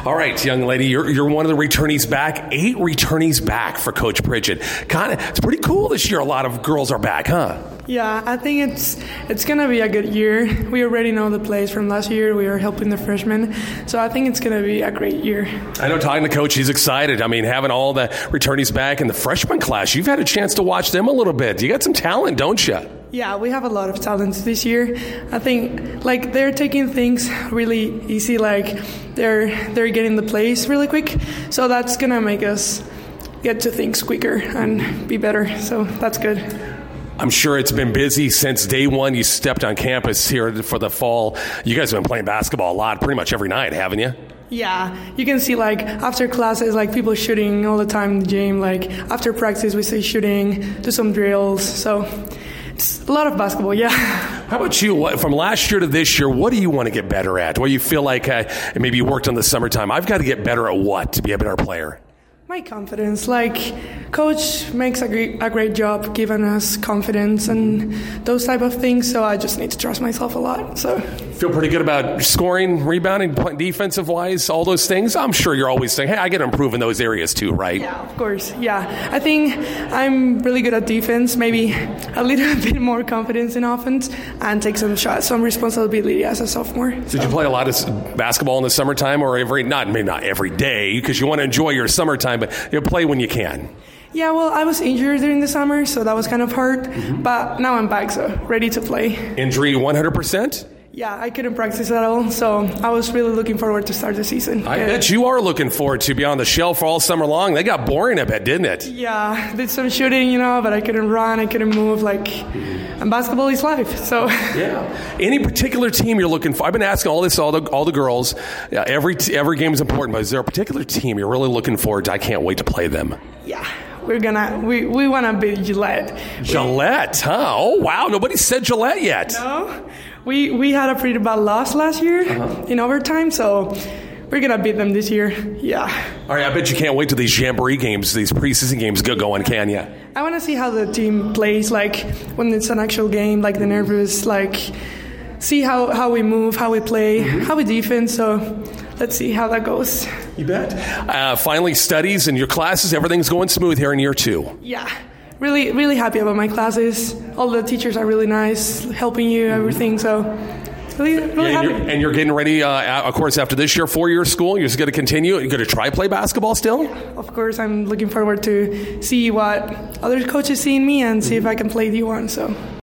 All right, young lady, you're one of the returnees back. 8 returnees back for Coach Pridgett. It's pretty cool this year. A lot of girls are back, huh? Yeah, I think it's going to be a good year. We already know the plays from last year. We were helping the freshmen. So I think it's going to be a great year. I know, talking to Coach, he's excited. I mean, having all the returnees back in the freshman class, you've had a chance to watch them a little bit. You got some talent, don't you? Yeah, we have a lot of talents this year. I think they're taking things really easy, they're getting the plays really quick. So that's going to make us get to things quicker and be better. So that's good. I'm sure it's been busy since day one. You stepped on campus here for the fall. You guys have been playing basketball a lot, pretty much every night, haven't you? Yeah, you can see after classes, people shooting all the time in the gym. After practice, we say shooting, do some drills. So it's a lot of basketball, yeah. How about you? From last year to this year, what do you want to get better at? What do you feel like maybe you worked on the summertime? I've got to get better at what to be a better player? My confidence. Coach makes a great job giving us confidence and those type of things, so I just need to trust myself a lot. So feel pretty good about scoring, rebounding, defensive-wise, all those things? I'm sure you're always saying, hey, I got to improve in those areas too, right? Yeah, of course. Yeah. I think I'm really good at defense, maybe a little bit more confidence in offense, and take some shots, some responsibility as a sophomore. Did you play a lot of basketball in the summertime, or maybe not every day, because you want to enjoy your summertime, but you play when you can? Yeah, well, I was injured during the summer, so that was kind of hard. Mm-hmm. But now I'm back, so ready to play. Injury 100%? Yeah, I couldn't practice at all, so I was really looking forward to start the season. I bet you are looking forward to be on the shelf all summer long. They got boring a bit, didn't it? Yeah, did some shooting, but I couldn't run, I couldn't move, and basketball is life, so. Yeah. Any particular team you're looking for? I've been asking all the girls. Yeah, every game is important, but is there a particular team you're really looking forward to? I can't wait to play them. Yeah. We want to beat Gillette. Gillette, huh? Oh, wow. Nobody said Gillette yet. No. We had a pretty bad loss last year in overtime, so we're going to beat them this year. Yeah. All right, I bet you can't wait till these Jamboree games, these preseason games get going, can you? I want to see how the team plays, when it's an actual game, the nervous, see how we move, how we play, how we defend, so let's see how that goes. You bet. Finally, studies and your classes, everything's going smooth here in year 2. Yeah. Really, really happy about my classes. All the teachers are really nice, helping you, everything. So, really happy. And you're getting ready, of course, after this year, 4-year school. You're just going to continue. You're going to try play basketball still? Yeah, of course. I'm looking forward to see what other coaches see in me and see if I can play D1. So.